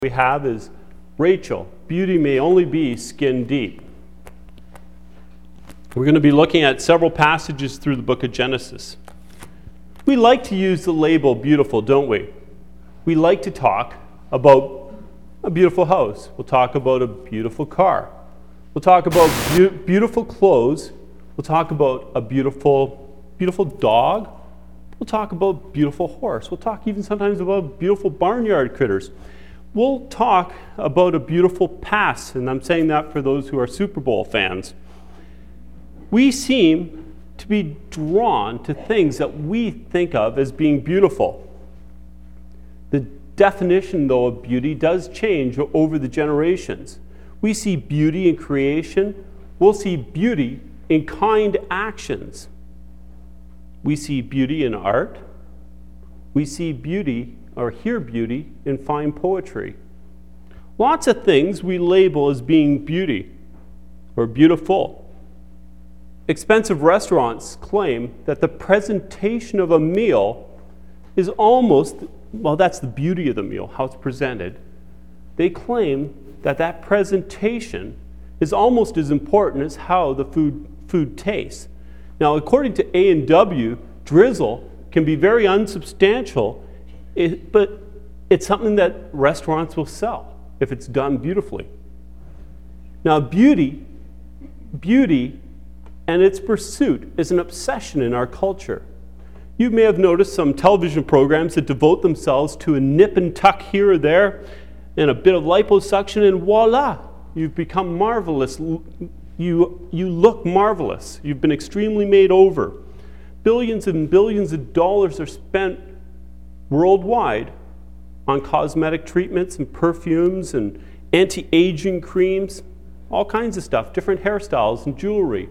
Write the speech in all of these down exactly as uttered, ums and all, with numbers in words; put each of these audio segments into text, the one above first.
we have is Rachel, beauty may only be skin deep. We're going to be looking at several passages through the book of Genesis. We like to use the label beautiful, don't we? We like to talk about a beautiful house. We'll talk about a beautiful car. We'll talk about be- beautiful clothes. We'll talk about a beautiful, beautiful dog. We'll talk about beautiful horse. We'll talk even sometimes about beautiful barnyard critters. We'll talk about a beautiful past, and I'm saying that for those who are Super Bowl fans. We seem to be drawn to things that we think of as being beautiful. The definition, though, of beauty does change over the generations. We see beauty in creation. We'll see beauty in kind actions. We see beauty in art. We see beauty or hear beauty in fine poetry. Lots of things we label as being beauty or beautiful. Expensive restaurants claim that the presentation of a meal is almost, well, that's the beauty of the meal, how it's presented. They claim that that presentation is almost as important as how the food, food tastes. Now, according to A and W, drizzle can be very unsubstantial, It, but it's something that restaurants will sell if it's done beautifully. Now, beauty, beauty and its pursuit is an obsession in our culture. You may have noticed some television programs that devote themselves to a nip and tuck here or there and a bit of liposuction, and voila, you've become marvelous. You, you look marvelous. You've been extremely made over. Billions and billions of dollars are spent worldwide on cosmetic treatments and perfumes and anti-aging creams, all kinds of stuff, different hairstyles and jewelry.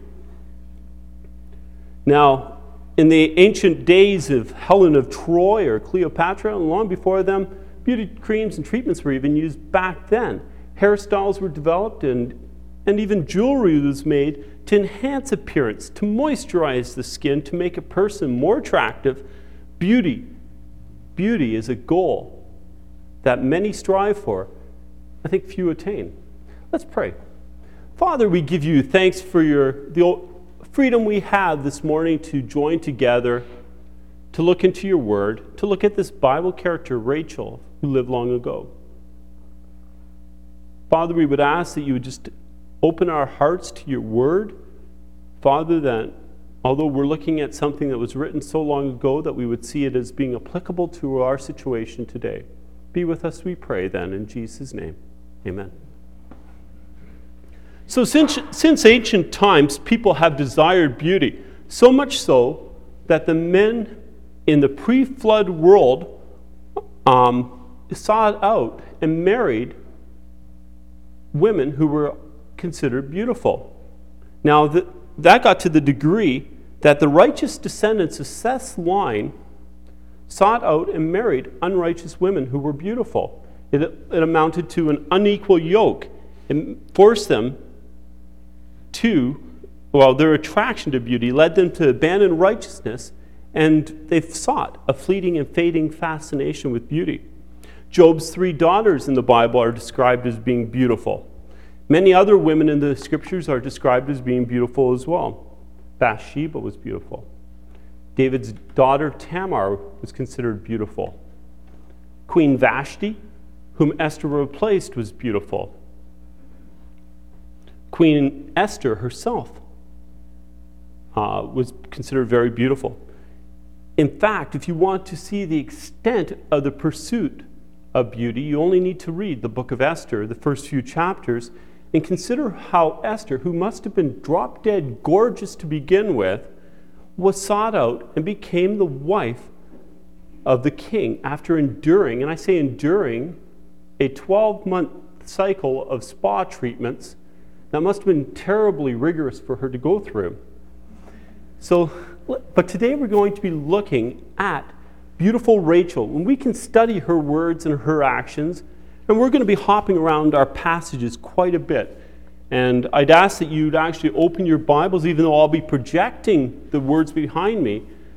Now, in the ancient days of Helen of Troy or Cleopatra, and long before them, beauty creams and treatments were even used back then. Hairstyles were developed and, and even jewelry was made to enhance appearance, to moisturize the skin, to make a person more attractive. Beauty Beauty is a goal that many strive for. I think few attain. Let's pray. Father, we give you thanks for your the freedom we have this morning to join together, to look into your word, to look at this Bible character, Rachel, who lived long ago. Father, we would ask that you would just open our hearts to your word. Father, that although we're looking at something that was written so long ago, that we would see it as being applicable to our situation today. Be with us, we pray, then, in Jesus' name. Amen. So since, since ancient times, people have desired beauty, so much so that the men in the pre-flood world um, sought out and married women who were considered beautiful. Now, the That got to the degree that the righteous descendants of Seth's line sought out and married unrighteous women who were beautiful. It, it amounted to an unequal yoke and forced them to, well, their attraction to beauty led them to abandon righteousness, and they sought a fleeting and fading fascination with beauty. Job's three daughters in the Bible are described as being beautiful. Many other women in the scriptures are described as being beautiful as well. Bathsheba was beautiful. David's daughter Tamar was considered beautiful. Queen Vashti, whom Esther replaced, was beautiful. Queen Esther herself uh, was considered very beautiful. In fact, if you want to see the extent of the pursuit of beauty, you only need to read the book of Esther, the first few chapters, and consider how Esther, who must have been drop-dead gorgeous to begin with, was sought out and became the wife of the king after enduring, and I say enduring, a twelve-month cycle of spa treatments that must have been terribly rigorous for her to go through. So, but today we're going to be looking at beautiful Rachel, and we can study her words and her actions. And we're going to be hopping around our passages quite a bit. And I'd ask that you'd actually open your Bibles, even though I'll be projecting the words behind me.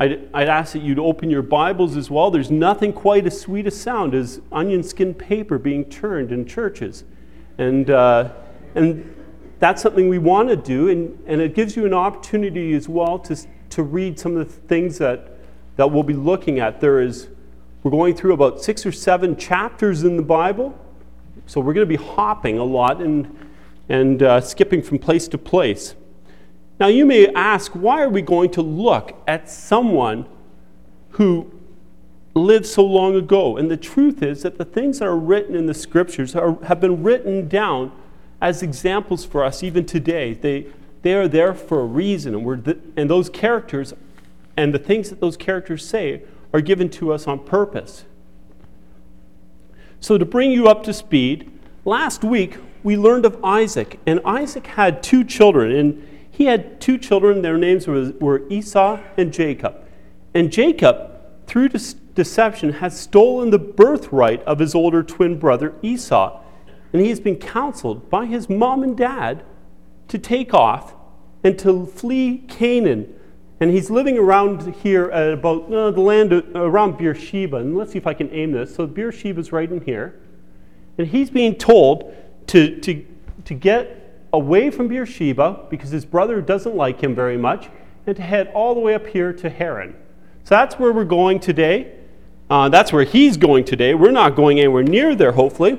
I'd, I'd ask that you'd open your Bibles as well. There's nothing quite as sweet a sound as onion skin paper being turned in churches. And, uh, and that's something we want to do, and, and it gives you an opportunity as well to, to read some of the things that, that we'll be looking at. There is, we're going through about six or seven chapters in the Bible, so we're going to be hopping a lot and, and uh, skipping from place to place. Now you may ask, why are we going to look at someone who lived so long ago? And the truth is that the things that are written in the scriptures are, have been written down as examples for us even today. They, they are there for a reason, and, we're th- and those characters and the things that those characters say are given to us on purpose. So to bring you up to speed, last week we learned of Isaac, and Isaac had two children, and he had two children. Their names were, were Esau and Jacob. And Jacob, through de- deception, has stolen the birthright of his older twin brother Esau. And he has been counseled by his mom and dad to take off and to flee Canaan. And he's living around here at about uh, the land uh, around Beersheba. And let's see if I can aim this. So Beersheba's right in here. And he's being told to, to, to get away from Beersheba because his brother doesn't like him very much, and to head all the way up here to Haran. So that's where we're going today. Uh, that's where he's going today. We're not going anywhere near there, hopefully.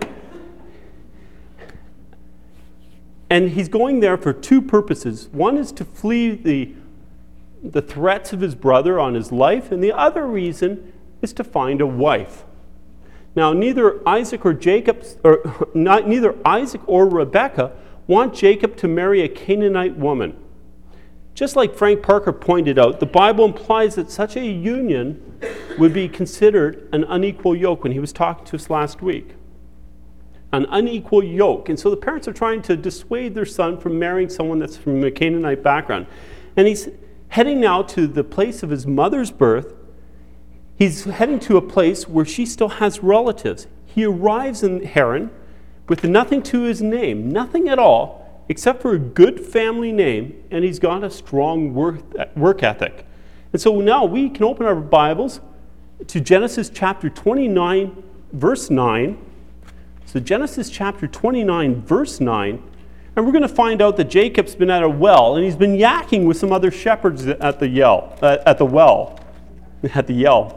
And he's going there for two purposes. One is to flee the, the threats of his brother on his life, and the other reason is to find a wife. Now, neither Isaac or Jacob, or not, neither Isaac or Rebekah want Jacob to marry a Canaanite woman. Just like Frank Parker pointed out, the Bible implies that such a union would be considered an unequal yoke when he was talking to us last week. An unequal yoke. And so the parents are trying to dissuade their son from marrying someone that's from a Canaanite background. And he's heading now to the place of his mother's birth. He's heading to a place where she still has relatives. He arrives in Haran with nothing to his name, nothing at all, except for a good family name, and he's got a strong work, work ethic. And so now we can open our Bibles to Genesis chapter twenty-nine, verse nine. So Genesis chapter twenty-nine, verse nine, and we're going to find out that Jacob's been at a well, and he's been yakking with some other shepherds at the yell, uh, at the well, at the yell.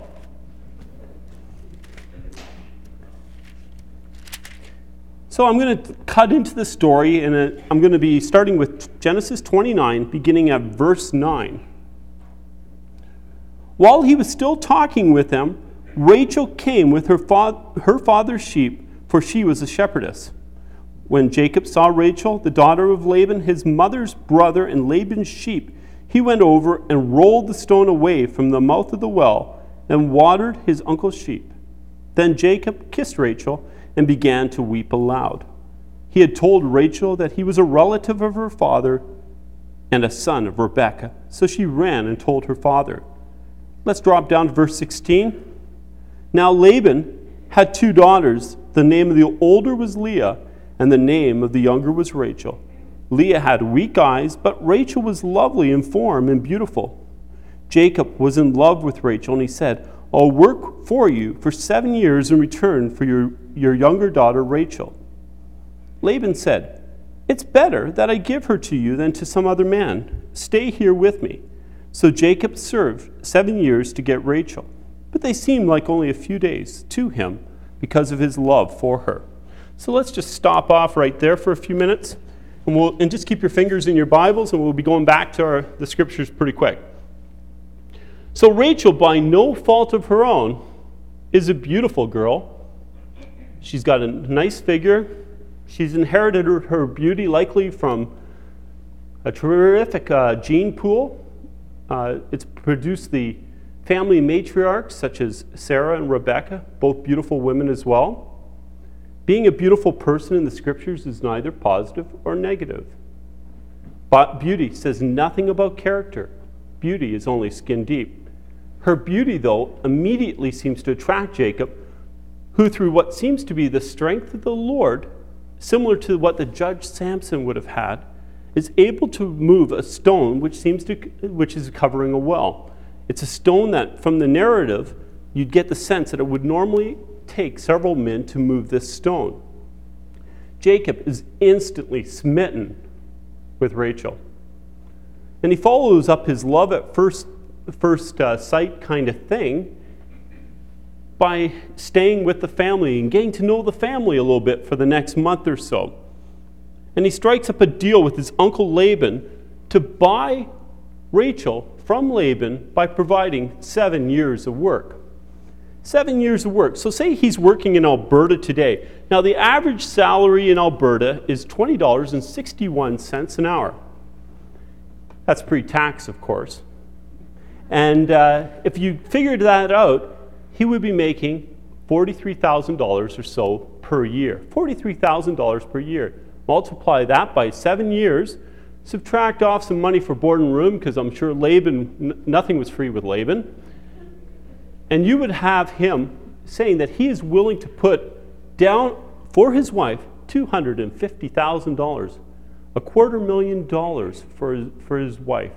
So I'm going to cut into the story, and I'm going to be starting with Genesis twenty-nine, beginning at verse nine. While he was still talking with them, Rachel came with her, fa- her father's sheep, for she was a shepherdess. When Jacob saw Rachel, the daughter of Laban, his mother's brother, and Laban's sheep, he went over and rolled the stone away from the mouth of the well and watered his uncle's sheep. Then Jacob kissed Rachel and began to weep aloud. He had told Rachel that he was a relative of her father and a son of Rebekah, so she ran and told her father. Let's drop down to verse sixteen. Now Laban had two daughters. The name of the older was Leah, and the name of the younger was Rachel. Leah had weak eyes, but Rachel was lovely in form and beautiful. Jacob was in love with Rachel, and he said, I'll work for you for seven years in return for your, your younger daughter Rachel. Laban said, It's better that I give her to you than to some other man. Stay here with me. So Jacob served seven years to get Rachel, but they seemed like only a few days to him because of his love for her. So let's just stop off right there for a few minutes, and we'll and just keep your fingers in your Bibles, and we'll be going back to our, the scriptures pretty quick. So Rachel, by no fault of her own, is a beautiful girl. She's got a nice figure. She's inherited her, her beauty likely from a terrific uh, gene pool. Uh, it's produced the family matriarchs such as Sarah and Rebekah, both beautiful women as well. Being a beautiful person in the scriptures is neither positive or negative. But beauty says nothing about character. Beauty is only skin deep. Her beauty, though, immediately seems to attract Jacob, who through what seems to be the strength of the Lord, similar to what the judge Samson would have had, is able to move a stone which seems to which is covering a well. It's a stone that, from the narrative, you'd get the sense that it would normally take several men to move this stone. Jacob is instantly smitten with Rachel. And he follows up his love at first, first uh, sight kind of thing by staying with the family and getting to know the family a little bit for the next month or so. And he strikes up a deal with his uncle Laban to buy Rachel from Laban by providing seven years of work. Seven years of work. So say he's working in Alberta today. Now the average salary in Alberta is twenty dollars and sixty-one cents an hour. That's pre-tax, of course. And uh, if you figured that out, he would be making forty-three thousand dollars or so per year. forty-three thousand dollars per year. Multiply that by seven years, subtract off some money for board and room, because I'm sure Laban, n- nothing was free with Laban. And you would have him saying that he is willing to put down for his wife two hundred fifty thousand dollars, a quarter million dollars for his, for his wife.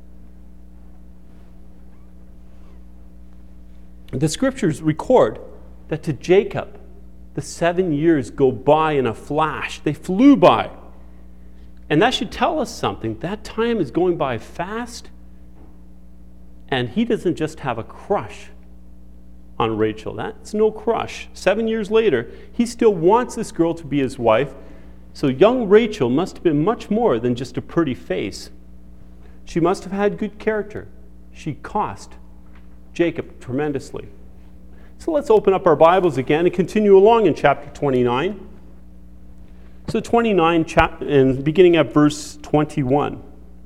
The scriptures record that to Jacob, the seven years go by in a flash. They flew by. And that should tell us something. That time is going by fast, and he doesn't just have a crush on Rachel. That's no crush. Seven years later, he still wants this girl to be his wife. So young Rachel must have been much more than just a pretty face. She must have had good character. She cost Jacob tremendously. So let's open up our Bibles again and continue along in chapter twenty-nine. So twenty-nine, chap- and beginning at verse twenty-one.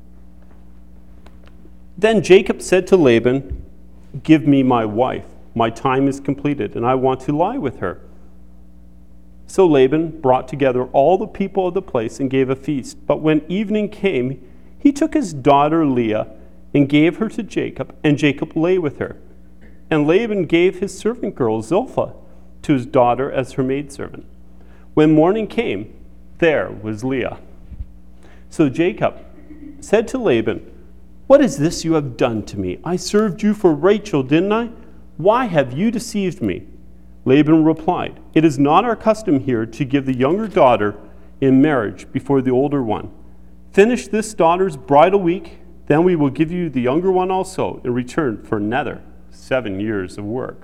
Then Jacob said to Laban, "Give me my wife. My time is completed, and I want to lie with her." So Laban brought together all the people of the place and gave a feast. But when evening came, he took his daughter Leah and gave her to Jacob, and Jacob lay with her. And Laban gave his servant girl Zilpah to his daughter as her maidservant. When morning came, there was Leah. So Jacob said to Laban, "What is this you have done to me? I served you for Rachel, didn't I? Why have you deceived me?" Laban replied, "It is not our custom here to give the younger daughter in marriage before the older one. Finish this daughter's bridal week, then we will give you the younger one also in return for another seven years of work."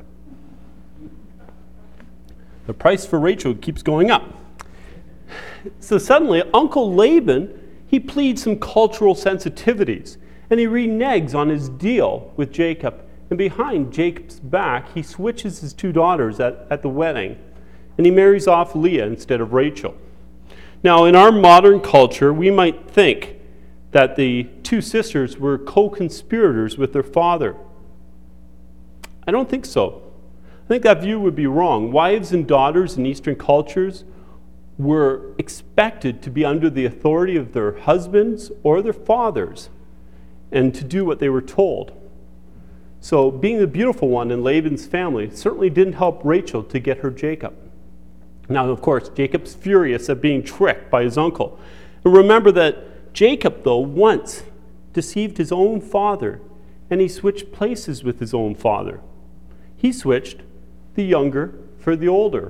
The price for Rachel keeps going up. So suddenly, Uncle Laban, he pleads some cultural sensitivities, and he reneges on his deal with Jacob. And behind Jacob's back, he switches his two daughters at, at the wedding, and he marries off Leah instead of Rachel. Now, in our modern culture, we might think that the two sisters were co-conspirators with their father. I don't think so. I think that view would be wrong. Wives and daughters in Eastern cultures were expected to be under the authority of their husbands or their fathers and to do what they were told. So being the beautiful one in Laban's family certainly didn't help Rachel to get her Jacob. Now, of course, Jacob's furious at being tricked by his uncle. And remember that Jacob, though, once deceived his own father, and he switched places with his own father. He switched the younger for the older.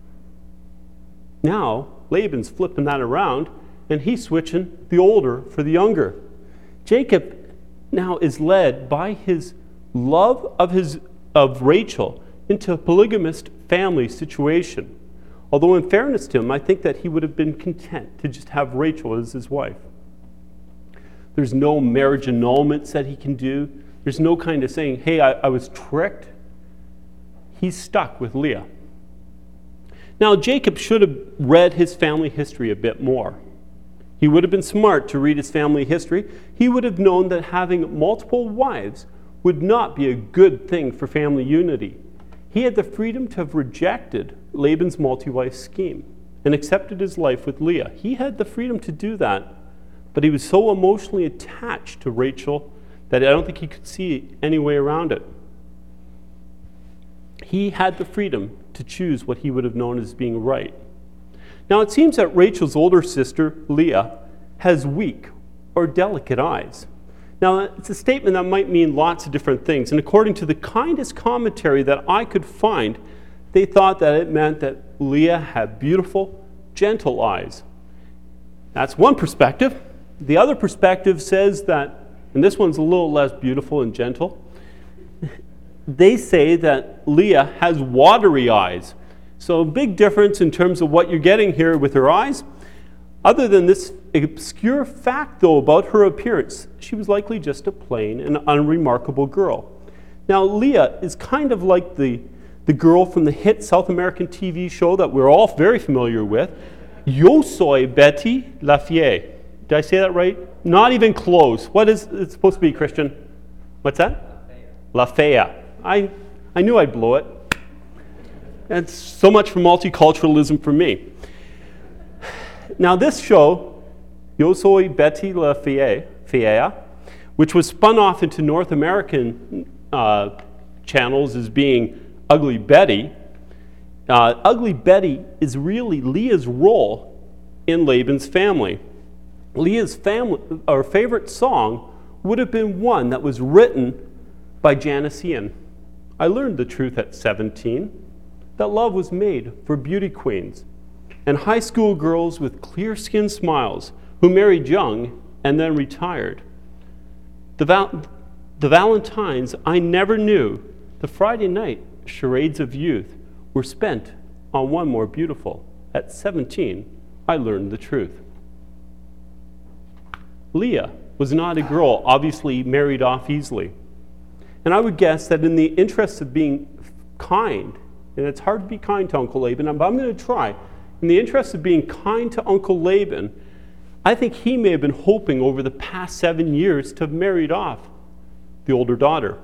Now, Laban's flipping that around, and he's switching the older for the younger. Jacob now is led by his love of his of Rachel into a polygamist family situation. Although in fairness to him, I think that he would have been content to just have Rachel as his wife. There's no marriage annulments that he can do. There's no kind of saying, hey, I, I was tricked. He's stuck with Leah. Now, Jacob should have read his family history a bit more. He would have been smart to read his family history. He would have known that having multiple wives would not be a good thing for family unity. He had the freedom to have rejected Laban's multi-wife scheme and accepted his life with Leah. He had the freedom to do that, but he was so emotionally attached to Rachel that I don't think he could see any way around it. He had the freedom to choose what he would have known as being right. Now, it seems that Rachel's older sister, Leah, has weak or delicate eyes. Now, it's a statement that might mean lots of different things, and according to the kindest commentary that I could find, they thought that it meant that Leah had beautiful, gentle eyes. That's one perspective. The other perspective says that, and this one's a little less beautiful and gentle, they say that Leah has watery eyes. So a big difference in terms of what you're getting here with her eyes. Other than this obscure fact, though, about her appearance, she was likely just a plain and unremarkable girl. Now, Leah is kind of like the, the girl from the hit South American T V show that we're all very familiar with, Yo soy Betty la Fea. Did I say that right? Not even close. What is it supposed to be, Christian? What's that? La Fea. La Fea. I, I knew I'd blow it. That's so much for multiculturalism for me. Now this show, Yo soy Betty la Fea, Fea, which was spun off into North American uh, channels as being Ugly Betty, uh, Ugly Betty is really Leah's role in Laban's family. Leah's family, our favorite song would have been one that was written by Janis Ian. I learned the truth at seventeen, that love was made for beauty queens and high school girls with clear-skinned smiles who married young and then retired. The, val- the Valentines I never knew, the Friday night charades of youth, were spent on one more beautiful. At seventeen, I learned the truth. Leah was not a girl obviously married off easily. And I would guess that in the interest of being kind, and it's hard to be kind to Uncle Laban, but I'm going to try. In the interest of being kind to Uncle Laban, I think he may have been hoping over the past seven years to have married off the older daughter.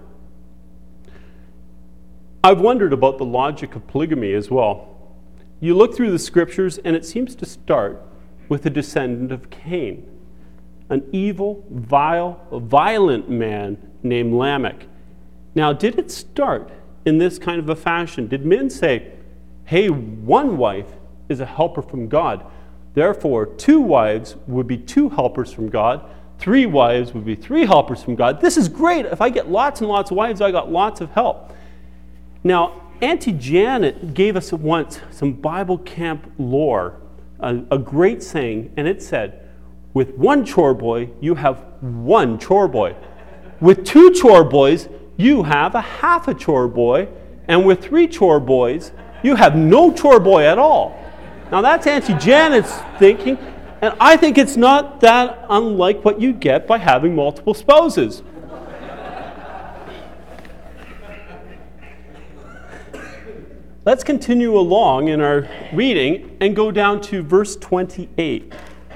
I've wondered about the logic of polygamy as well. You look through the scriptures and it seems to start with a descendant of Cain, an evil, vile, violent man named Lamech. Now, did it start in this kind of a fashion? Did men say, hey, one wife is a helper from God, therefore two wives would be two helpers from God, three wives would be three helpers from God. This is great. If I get lots and lots of wives, I got lots of help. Now, Auntie Janet gave us once some Bible camp lore, a, a great saying, and it said, with one chore boy, you have one chore boy. With two chore boys, you have a half a chore boy. And with three chore boys, you have no chore boy at all. Now that's Auntie Janet's thinking, and I think it's not that unlike what you get by having multiple spouses. Let's continue along in our reading and go down to verse twenty-eight.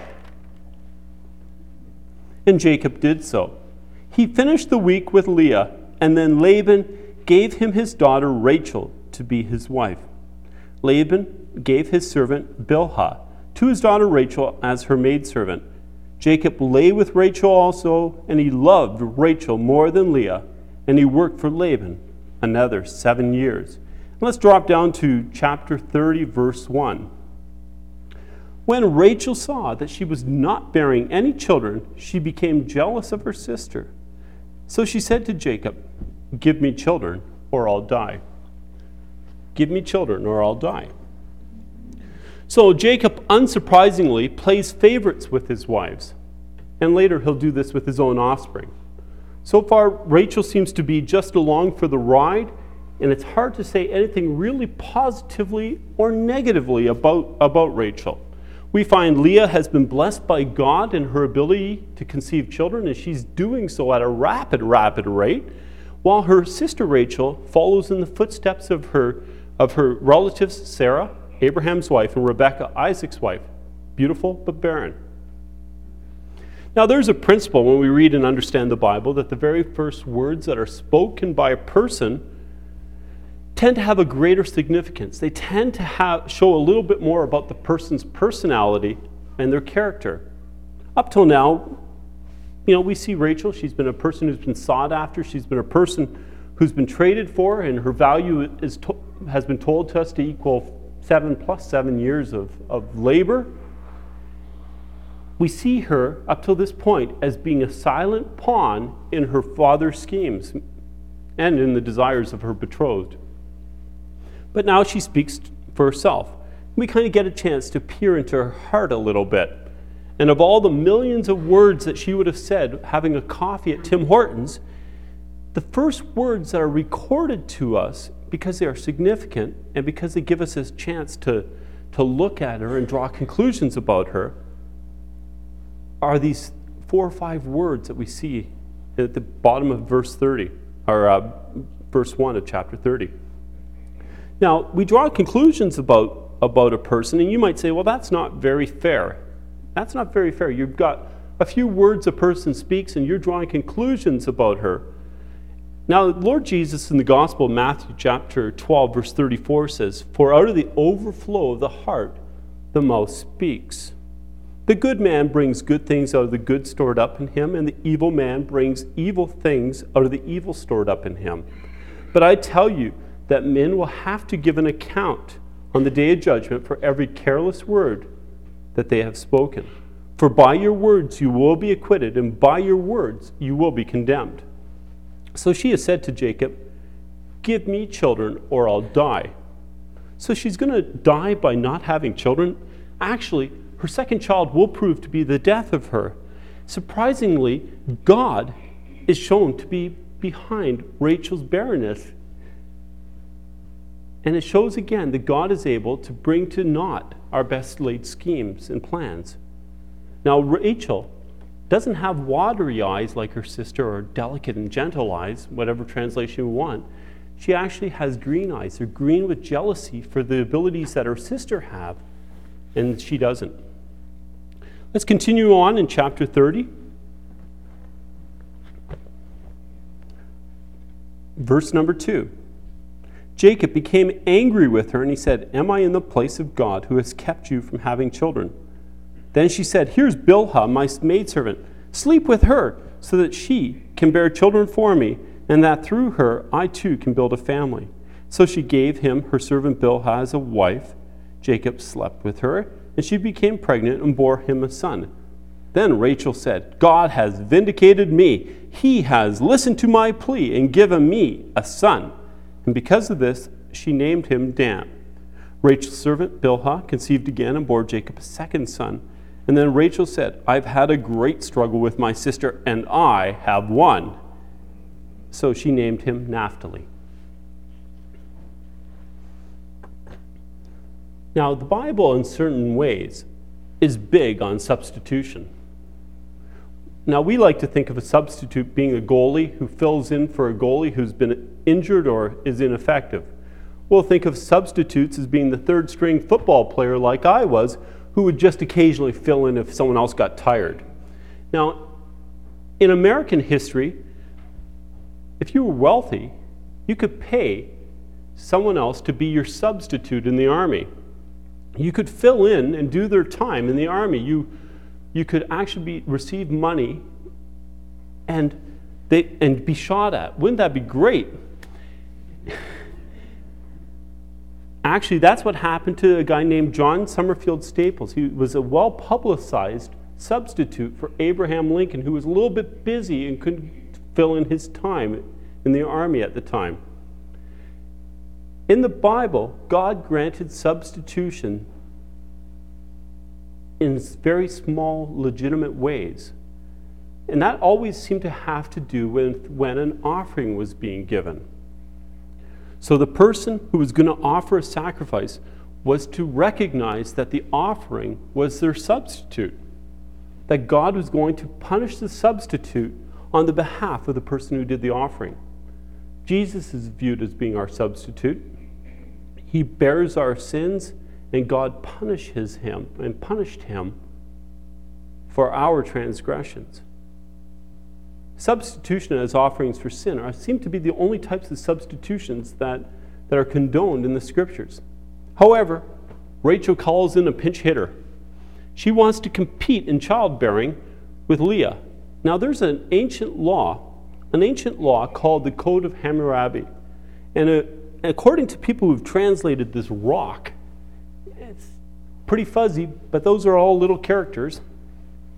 And Jacob did so. He finished the week with Leah, and then Laban gave him his daughter Rachel to be his wife. Laban gave his servant Bilhah to his daughter Rachel as her maidservant. Jacob lay with Rachel also, and he loved Rachel more than Leah, and he worked for Laban another seven years. Let's drop down to chapter thirty, verse one. When Rachel saw that she was not bearing any children, she became jealous of her sister. So she said to Jacob, give me children, or I'll die. Give me children, or I'll die. So Jacob, unsurprisingly, plays favorites with his wives. And later he'll do this with his own offspring. So far, Rachel seems to be just along for the ride, and it's hard to say anything really positively or negatively about, about Rachel. We find Leah has been blessed by God in her ability to conceive children, and she's doing so at a rapid, rapid rate, while her sister Rachel follows in the footsteps of her, of her relatives Sarah, Abraham's wife, and Rebekah, Isaac's wife. Beautiful but barren. Now there's a principle when we read and understand the Bible that the very first words that are spoken by a person tend to have a greater significance. They tend to have, show a little bit more about the person's personality and their character. Up till now, you know, we see Rachel. She's been a person who's been sought after. She's been a person who's been traded for, and her value is to, has been told to us to equal seven plus seven years of, of labor. we see her up till this point as being a silent pawn in her father's schemes and in the desires of her betrothed. But now she speaks for herself. We kind of get a chance to peer into her heart a little bit. And of all the millions of words that she would have said having a coffee at Tim Hortons, the first words that are recorded to us, because they are significant and because they give us a chance to, to look at her and draw conclusions about her, are these four or five words that we see at the bottom of verse thirty, or uh, verse one of chapter thirty. Now, we draw conclusions about, about a person, and you might say, well, that's not very fair. That's not very fair. You've got a few words a person speaks, and you're drawing conclusions about her. Now, Lord Jesus in the Gospel of Matthew chapter twelve, verse thirty-four says, "For out of the overflow of the heart, the mouth speaks. The good man brings good things out of the good stored up in him, and the evil man brings evil things out of the evil stored up in him. But I tell you that men will have to give an account on the day of judgment for every careless word that they have spoken. For by your words you will be acquitted, and by your words you will be condemned." So she has said to Jacob, "Give me children or I'll die." So she's going to die by not having children. Actually, her second child will prove to be the death of her. Surprisingly, God is shown to be behind Rachel's barrenness. And it shows again that God is able to bring to naught our best laid schemes and plans. Now, Rachel doesn't have watery eyes like her sister, or delicate and gentle eyes, whatever translation you want. She actually has green eyes. They're green with jealousy for the abilities that her sister have, and she doesn't. Let's continue on in chapter thirty. Verse number two. Jacob became angry with her, and he said, "Am I in the place of God, who has kept you from having children?" Then she said, "Here's Bilhah, my maidservant. Sleep with her, so that she can bear children for me, and that through her I too can build a family." So she gave him her servant Bilhah as a wife. Jacob slept with her, and she became pregnant and bore him a son. Then Rachel said, "God has vindicated me. He has listened to my plea and given me a son." And because of this, she named him Dan. Rachel's servant Bilhah conceived again and bore Jacob a second son. And then Rachel said, "I've had a great struggle with my sister, and I have won." So she named him Naphtali. Now, the Bible, in certain ways, is big on substitution. Now, we like to think of a substitute being a goalie who fills in for a goalie who's been injured or is ineffective. We'll think of substitutes as being the third string football player like I was, who would just occasionally fill in if someone else got tired. Now, in American history, if you were wealthy, you could pay someone else to be your substitute in the army. You could fill in and do their time in the army. You, you could actually be, receive money and, they, and be shot at. Wouldn't that be great? Actually, that's what happened to a guy named John Summerfield Staples. He was a well-publicized substitute for Abraham Lincoln, who was a little bit busy and couldn't fill in his time in the army at the time. In the Bible, God granted substitution in very small, legitimate ways. And that always seemed to have to do with when an offering was being given. So the person who was going to offer a sacrifice was to recognize that the offering was their substitute, that God was going to punish the substitute on the behalf of the person who did the offering. Jesus is viewed as being our substitute. He bears our sins, and God punishes him and punished him for our transgressions. Substitution as offerings for sin are, seem to be the only types of substitutions that, that are condoned in the Scriptures. However, Rachel calls in a pinch hitter. She wants to compete in childbearing with Leah. Now, there's an ancient law, an ancient law called the Code of Hammurabi. And uh, according to people who've translated this rock, it's pretty fuzzy, but those are all little characters.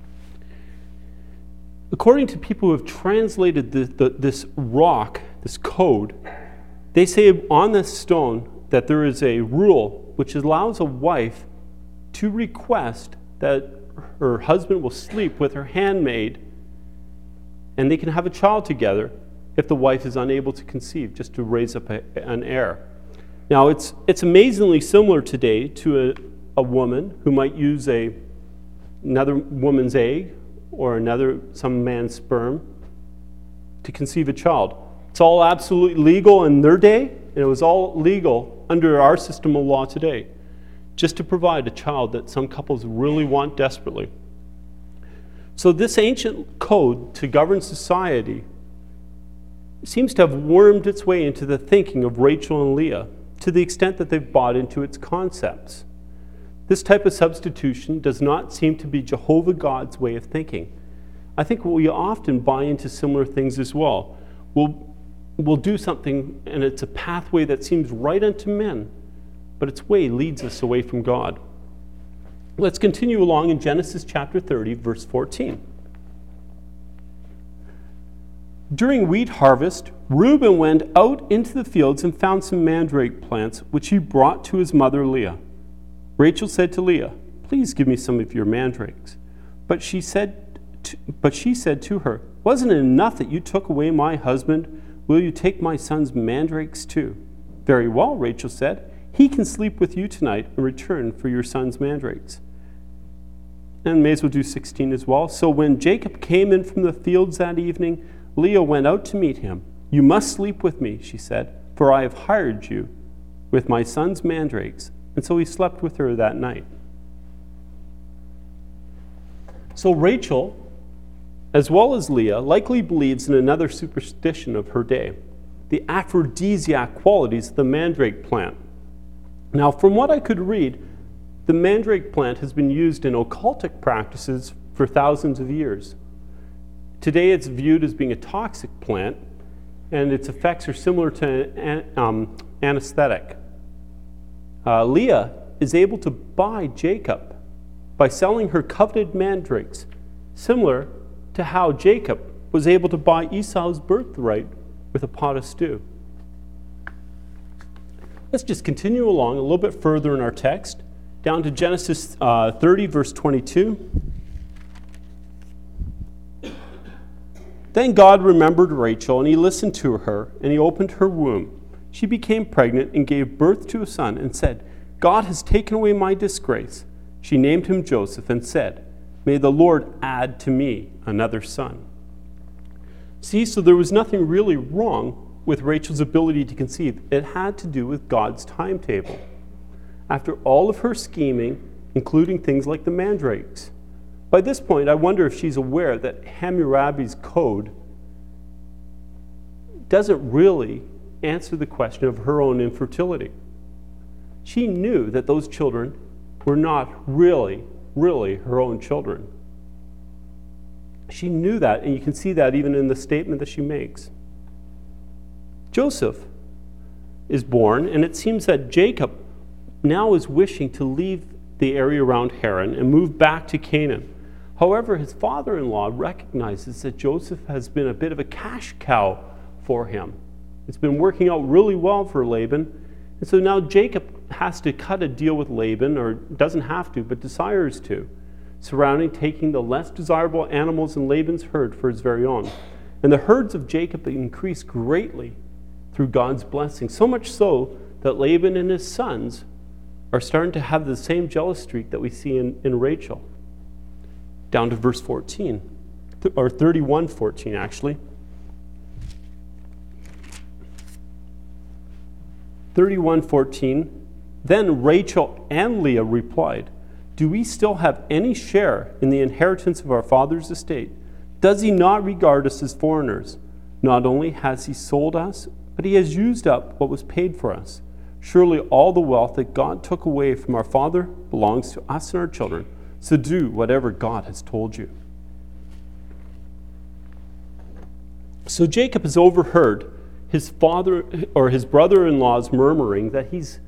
according to people who have translated the, the, this rock, this code, they say on this stone that there is a rule which allows a wife to request that her husband will sleep with her handmaid and they can have a child together if the wife is unable to conceive, just to raise up a, an heir. Now, it's, it's amazingly similar today to a, a woman who might use a, another woman's egg or another some man's sperm to conceive a child. It's all absolutely legal in their day, and it was all legal under our system of law today, just to provide a child that some couples really want desperately. So this ancient code to govern society seems to have wormed its way into the thinking of Rachel and Leah to the extent that they've bought into its concepts. This type of substitution does not seem to be Jehovah God's way of thinking. I think we often buy into similar things as well. We'll, we'll do something and it's a pathway that seems right unto men, but its way leads us away from God. Let's continue along in Genesis chapter thirty, verse fourteen. During wheat harvest, Reuben went out into the fields and found some mandrake plants, which he brought to his mother Leah. Rachel said to Leah, "Please give me some of your mandrakes." But she said to, but she said to her, "Wasn't it enough that you took away my husband? Will you take my son's mandrakes too?" "Very well," Rachel said. "He can sleep with you tonight in return for your son's mandrakes." And may as well do sixteen as well. So when Jacob came in from the fields that evening, Leah went out to meet him. "You must sleep with me," she said, "for I have hired you with my son's mandrakes." And so he slept with her that night. So Rachel, as well as Leah, likely believes in another superstition of her day, the aphrodisiac qualities of the mandrake plant. Now, from what I could read, the mandrake plant has been used in occultic practices for thousands of years. Today it's viewed as being a toxic plant, and its effects are similar to an um, anesthetic. Uh, Leah is able to buy Jacob by selling her coveted mandrakes, similar to how Jacob was able to buy Esau's birthright with a pot of stew. Let's just continue along a little bit further in our text, down to Genesis uh, thirty, verse twenty-two. Then God remembered Rachel, and he listened to her, and he opened her womb. She became pregnant and gave birth to a son, and said, "God has taken away my disgrace." She named him Joseph and said, "May the Lord add to me another son." See, so there was nothing really wrong with Rachel's ability to conceive. It had to do with God's timetable. After all of her scheming, including things like the mandrakes. By this point, I wonder if she's aware that Hammurabi's code doesn't really answer the question of her own infertility. She knew that those children were not really, really her own children. She knew that, and you can see that even in the statement that she makes. Joseph is born, and it seems that Jacob now is wishing to leave the area around Haran and move back to Canaan. However, his father-in-law recognizes that Joseph has been a bit of a cash cow for him. It's been working out really well for Laban. And so now Jacob has to cut a deal with Laban, or doesn't have to, but desires to, surrounding taking the less desirable animals in Laban's herd for his very own. And the herds of Jacob increased greatly through God's blessing, so much so that Laban and his sons are starting to have the same jealous streak that we see in, in Rachel. Down to verse fourteen, or thirty-one fourteen actually. thirty-one fourteen, then Rachel and Leah replied, "Do we still have any share in the inheritance of our father's estate? Does he not regard us as foreigners? Not only has he sold us, but he has used up what was paid for us. Surely all the wealth that God took away from our father belongs to us and our children. So do whatever God has told you." So Jacob has overheard his father or his brother-in-law's murmuring that he's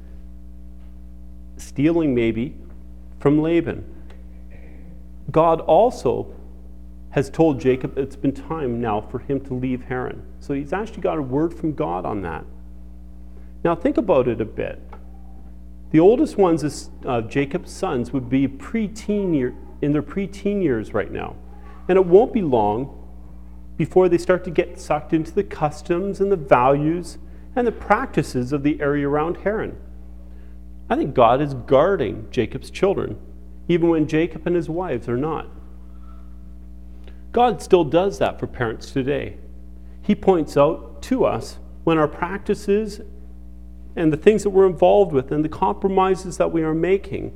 stealing maybe from Laban. God also has told Jacob it's been time now for him to leave Haran. So he's actually got a word from God on that. Now think about it a bit. The oldest ones of Jacob's sons would be pre-teen year, in their pre-teen years right now. And it won't be long before they start to get sucked into the customs and the values and the practices of the area around Haran. I think God is guarding Jacob's children, even when Jacob and his wives are not. God still does that for parents today. He points out to us when our practices and the things that we're involved with and the compromises that we are making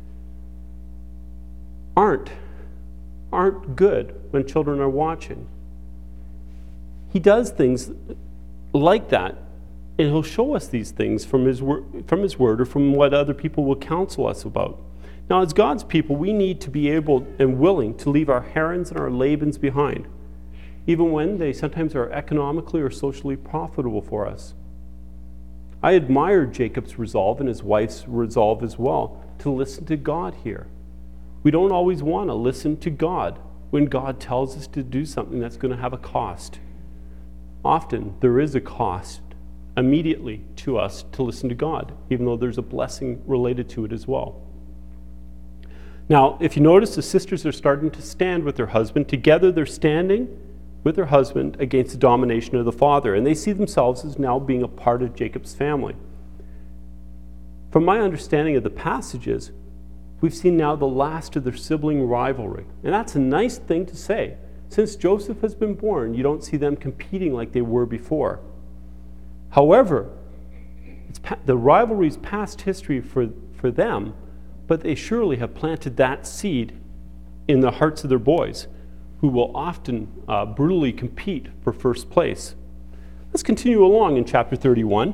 aren't, aren't good when children are watching. He does things like that, and he'll show us these things from his, wor- from his word or from what other people will counsel us about. Now, as God's people, we need to be able and willing to leave our Harans and our Labans behind, even when they sometimes are economically or socially profitable for us. I admire Jacob's resolve and his wife's resolve as well to listen to God here. We don't always want to listen to God when God tells us to do something that's going to have a cost. Often there is a cost immediately to us to listen to God, even though there's a blessing related to it as well. Now, if you notice, the sisters are starting to stand with their husband. Together they're standing with their husband against the domination of the father, and they see themselves as now being a part of Jacob's family. From my understanding of the passages, we've seen now the last of their sibling rivalry. And that's a nice thing to say. Since Joseph has been born, you don't see them competing like they were before. However, it's pa- the rivalry is past history for, for them, but they surely have planted that seed in the hearts of their boys, who will often uh, brutally compete for first place. Let's continue along in chapter thirty-one.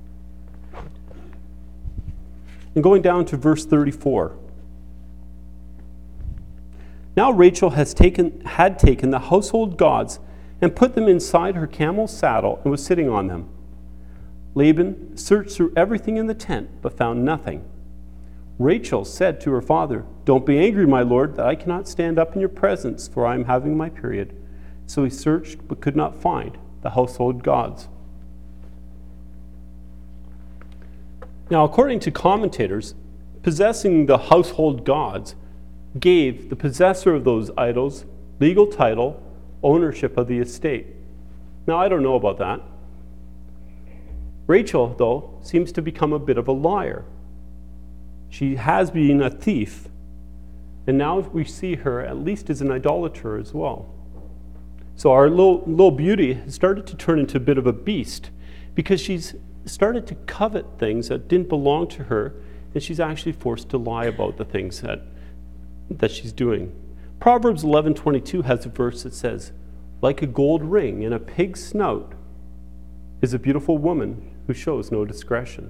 And going down to verse thirty-four. Now Rachel has taken, had taken the household gods and put them inside her camel's saddle and was sitting on them. Laban searched through everything in the tent, but found nothing. Rachel said to her father, "Don't be angry, my lord, that I cannot stand up in your presence, for I am having my period." So he searched, but could not find the household gods. Now, according to commentators, possessing the household gods gave the possessor of those idols legal title, ownership of the estate. Now, I don't know about that. Rachel, though, seems to become a bit of a liar. She has been a thief, and now we see her at least as an idolater as well. So our little, little beauty has started to turn into a bit of a beast because she's started to covet things that didn't belong to her, and she's actually forced to lie about the things that, that she's doing. Proverbs eleven twenty-two has a verse that says, "Like a gold ring in a pig's snout is a beautiful woman who shows no discretion."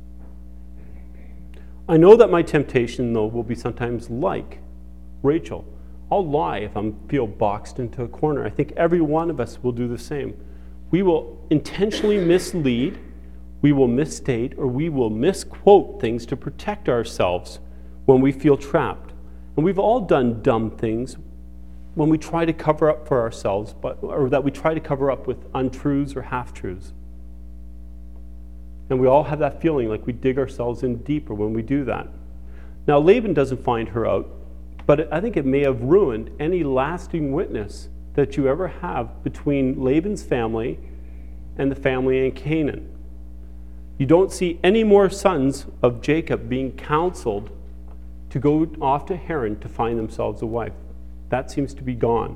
I know that my temptation, though, will be sometimes like Rachel. I'll lie if I feel boxed into a corner. I think every one of us will do the same. We will intentionally mislead, we will misstate, or we will misquote things to protect ourselves when we feel trapped. And we've all done dumb things when we try to cover up for ourselves, but, or that we try to cover up with untruths or half-truths. And we all have that feeling like we dig ourselves in deeper when we do that. Now, Laban doesn't find her out, but I think it may have ruined any lasting witness that you ever have between Laban's family and the family in Canaan. You don't see any more sons of Jacob being counseled to go off to Haran to find themselves a wife. That seems to be gone.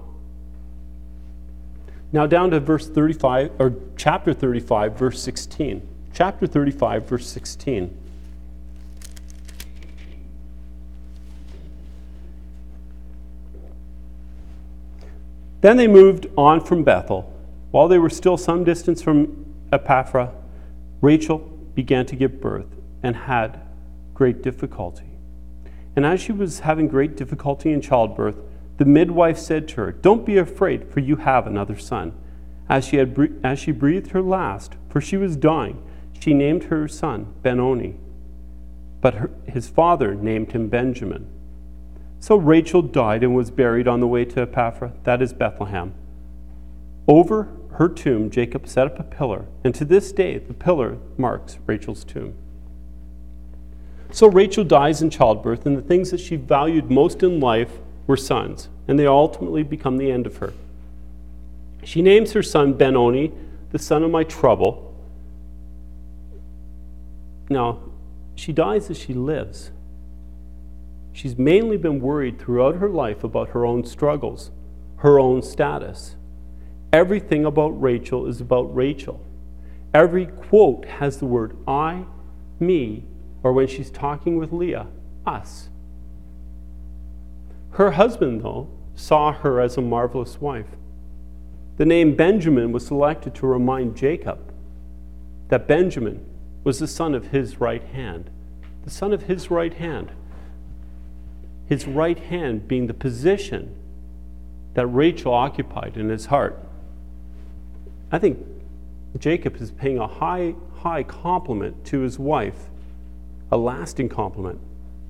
Now down to verse thirty-five, or chapter thirty-five, verse sixteen. Chapter thirty-five, verse sixteen. Then they moved on from Bethel. While they were still some distance from Ephrathah, Rachel began to give birth and had great difficulty. And as she was having great difficulty in childbirth, the midwife said to her, "Don't be afraid, for you have another son." As she had, as she breathed her last, for she was dying, she named her son Benoni, but her, his father named him Benjamin. So Rachel died and was buried on the way to Ephrathah, that is Bethlehem. Over her tomb, Jacob set up a pillar, and to this day, the pillar marks Rachel's tomb. So Rachel dies in childbirth, and the things that she valued most in life were sons, and they ultimately become the end of her. She names her son Ben-Oni, the son of my trouble. Now, she dies as she lives. She's mainly been worried throughout her life about her own struggles, her own status. Everything about Rachel is about Rachel. Every quote has the word I, me, or when she's talking with Leah, us. Her husband, though, saw her as a marvelous wife. The name Benjamin was selected to remind Jacob that Benjamin was the son of his right hand. The son of his right hand. His right hand being the position that Rachel occupied in his heart. I think Jacob is paying a high, high compliment to his wife, a lasting compliment.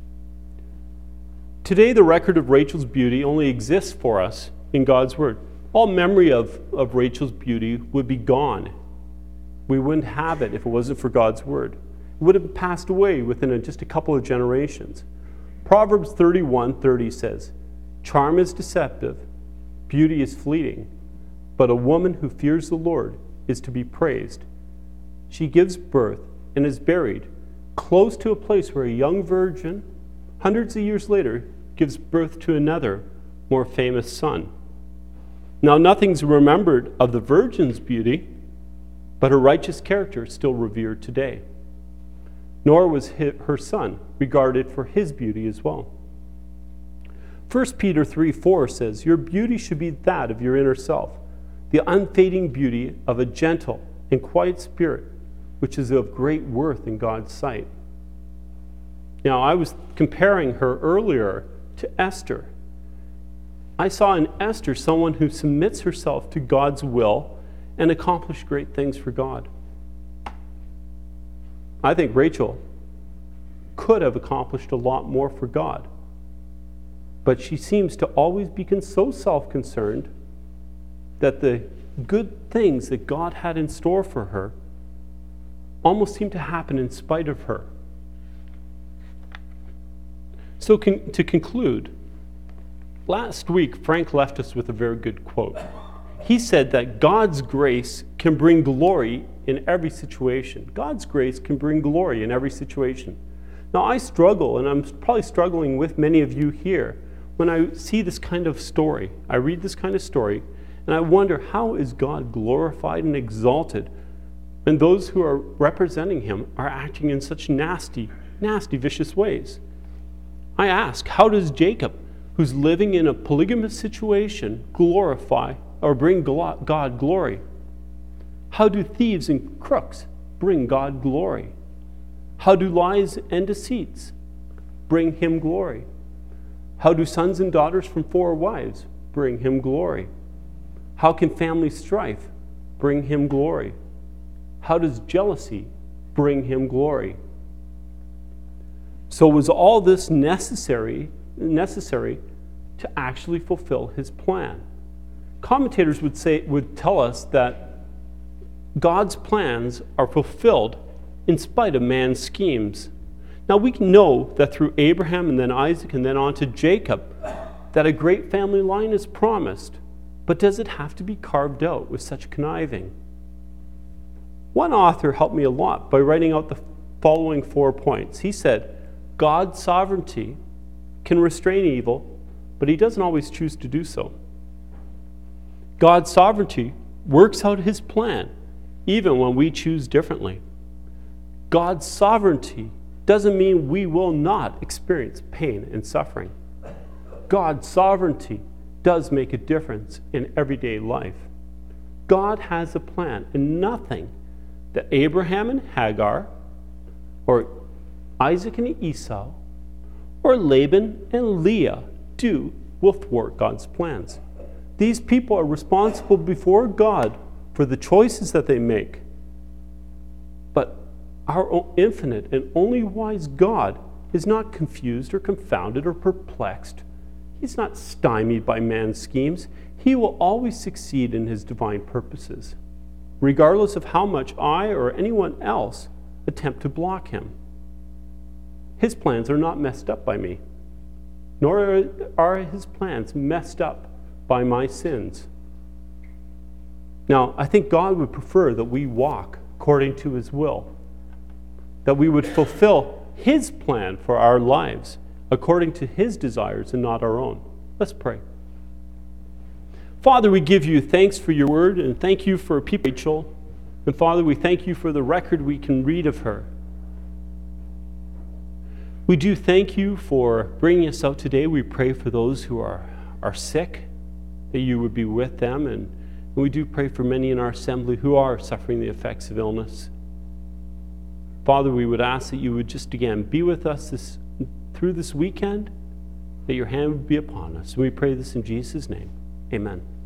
Today, the record of Rachel's beauty only exists for us in God's Word. All memory of, of Rachel's beauty would be gone. We wouldn't have it if it wasn't for God's Word. It would have passed away within a, just a couple of generations. Proverbs thirty-one thirty says, "Charm is deceptive, beauty is fleeting, but a woman who fears the Lord is to be praised. She gives birth and is buried close to a place where a young virgin, hundreds of years later, gives birth to another, more famous son." Now, nothing's remembered of the virgin's beauty, but her righteous character is still revered today. Nor was her son regarded for his beauty as well. First Peter three four says, "Your beauty should be that of your inner self, the unfading beauty of a gentle and quiet spirit, which is of great worth in God's sight." Now, I was comparing her earlier to Esther. I saw in Esther someone who submits herself to God's will and accomplishes great things for God. I think Rachel could have accomplished a lot more for God, but she seems to always be so self-concerned that the good things that God had in store for her almost seem to happen in spite of her. So con- to conclude, last week Frank left us with a very good quote. He said that God's grace can bring glory in every situation. God's grace can bring glory in every situation. Now, I struggle, and I'm probably struggling with many of you here, when I see this kind of story. I read this kind of story, and I wonder, how is God glorified and exalted when those who are representing him are acting in such nasty, nasty, vicious ways? I ask, how does Jacob, who's living in a polygamous situation, glorify or bring God glory? How do thieves and crooks bring God glory? How do lies and deceits bring him glory? How do sons and daughters from four wives bring him glory? How can family strife bring him glory? How does jealousy bring him glory? So was all this necessary, necessary to actually fulfill his plan? Commentators would say, would tell us that God's plans are fulfilled in spite of man's schemes. Now, we know that through Abraham and then Isaac and then on to Jacob, that a great family line is promised. But does it have to be carved out with such conniving? One author helped me a lot by writing out the following four points. He said, God's sovereignty can restrain evil, but he doesn't always choose to do so. God's sovereignty works out his plan, even when we choose differently. God's sovereignty doesn't mean we will not experience pain and suffering. God's sovereignty does make a difference in everyday life. God has a plan, and nothing that Abraham and Hagar, or Isaac and Esau, or Laban and Leah do will thwart God's plans. These people are responsible before God for the choices that they make. But our infinite and only wise God is not confused or confounded or perplexed He's not stymied by man's schemes. He will always succeed in his divine purposes, regardless of how much I or anyone else attempt to block him. His plans are not messed up by me, nor are his plans messed up by my sins. Now, I think God would prefer that we walk according to his will, that we would fulfill his plan for our lives according to his desires and not our own. Let's pray. Father, we give you thanks for your word, and thank you for people, Rachel. And Father, we thank you for the record we can read of her. We do thank you for bringing us out today. We pray for those who are, are sick, that you would be with them. And, and we do pray for many in our assembly who are suffering the effects of illness. Father, we would ask that you would just again be with us this, through this weekend, that your hand would be upon us. We pray this in Jesus' name. Amen.